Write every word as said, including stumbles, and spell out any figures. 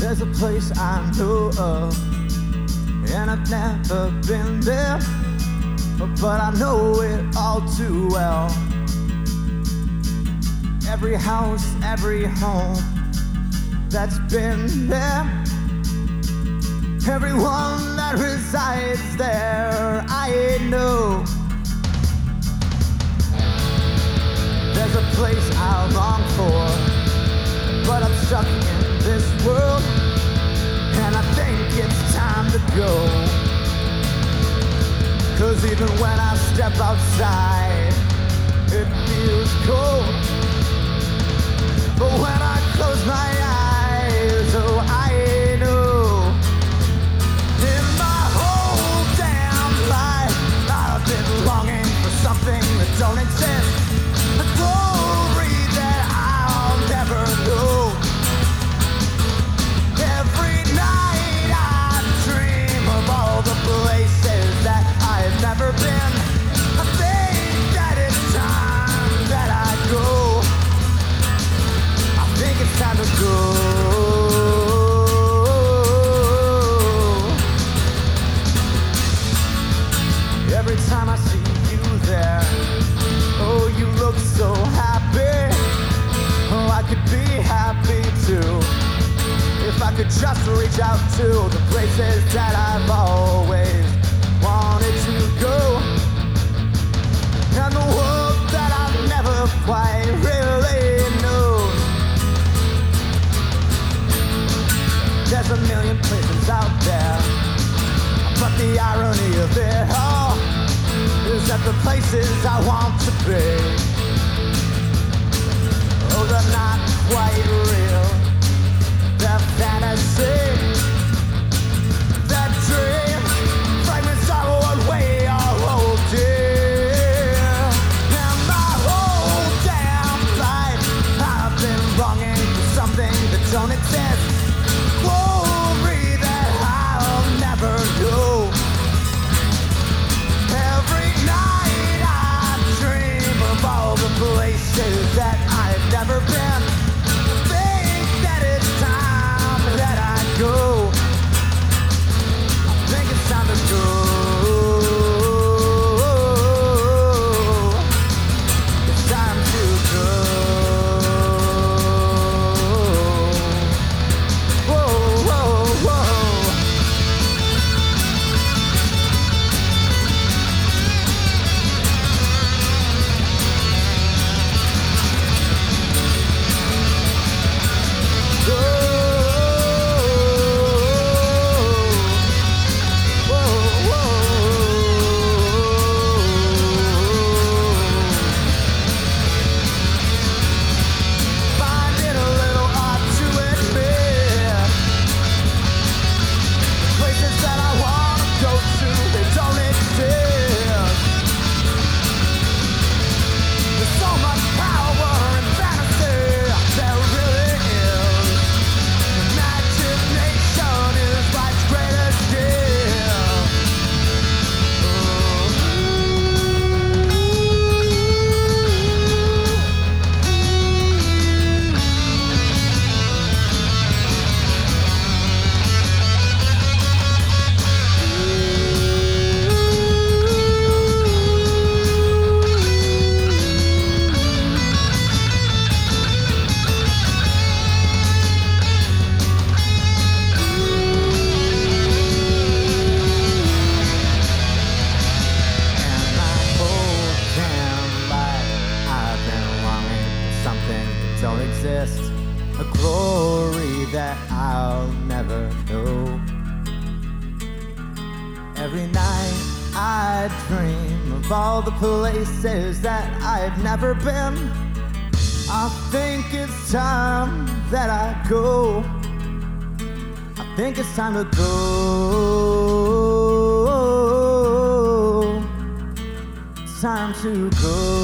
There's a place I know of, and I've never been there, but I know it all too well. Every house, every home that's been there, everyone that resides there, I know. There's a place I long for, but I'm stuck in this world, and I think it's time to go. 'Cause even when I step outside, it feels cold. But when I close my eyes, oh, I know. In my whole damn life, I've been longing for something that don't exist. A glory that I'll never know. Every night I dream of all the places that I've never been. I think that it's time that I go. I think it's time to go. Every time I see you there, oh, you look so happy. Oh, I could be happy too, if I could just reach out to the places that I've always wanted to go, and the world that I've never quite really known. There's a million places out there, but the irony of it all is that the places I want to be, oh, they're not quite real. They're fantasy, that dream, fragments of what we all hold dear. And my whole damn life, I've been longing for something that don't exist. Glory that I'll never know. Every night I dream of all the places that I've never been. Think that it's time that I go. I think it's time to go. It's time to go. Whoa, whoa, whoa. Don't exist, a glory that I'll never know. Every night I dream of all the places that I've never been. I think it's time that I go. I think it's time to go. It's time to go.